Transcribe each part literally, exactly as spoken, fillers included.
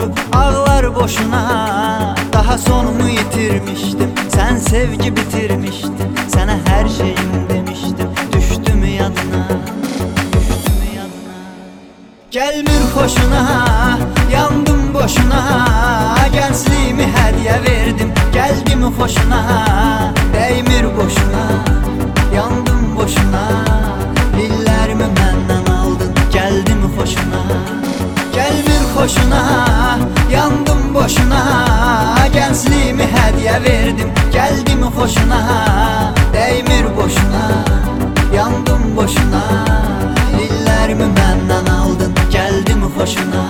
oldu ağlar boşuna. Daha sonumu yitirmiştim, sen sevgi bitirmiştin. Sana her şeyim demiştim, düştü mü yadına, düştü mü yadına? Gelmir hoşuna, yandım boşuna. Gençliğimi hediye verdim, geldi mi hoşuna? Değmir boşuna, yandım boşuna. Dillerimi menden aldın, geldi mi hoşuna? Gelmir hoşuna, yandım boşuna. Gençliğimi hediye verdim, geldi mi hoşuna? Değmir boşuna, yandım boşuna. Dillerimi menden aldın, geldi mi hoşuna?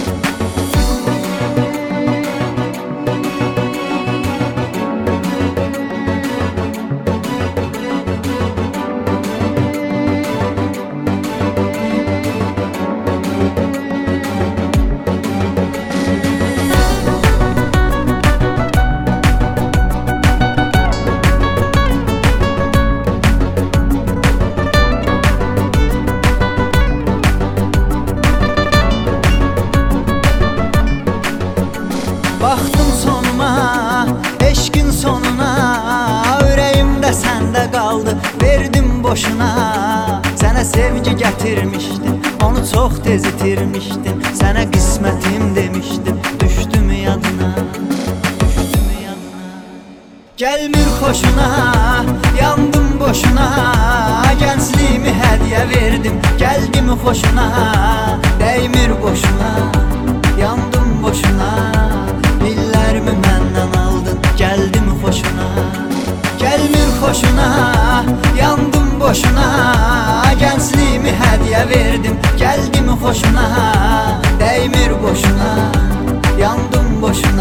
Baktım sonuma, eşkin sonuna. Yüreğimde sende kaldı, verdim boşuna. Sana sevgi getirmiştim, onu çok tez itirmiştim. Sana kısmetim demiştim, düştü mü yadına, düştü mü yadına? Gelmir hoşuna, yandım boşuna. Gençliğimi hediye verdim, geldi mi hoşuna? Değmir boşuna, yandım boşuna. Dillerimi menden aldın, geldi mi hoşuna? Gelmir hoşuna, yandım boşuna. Gençliğimi hediye verdim, geldi mi hoşuna? Değmir boşuna, yandım boşuna.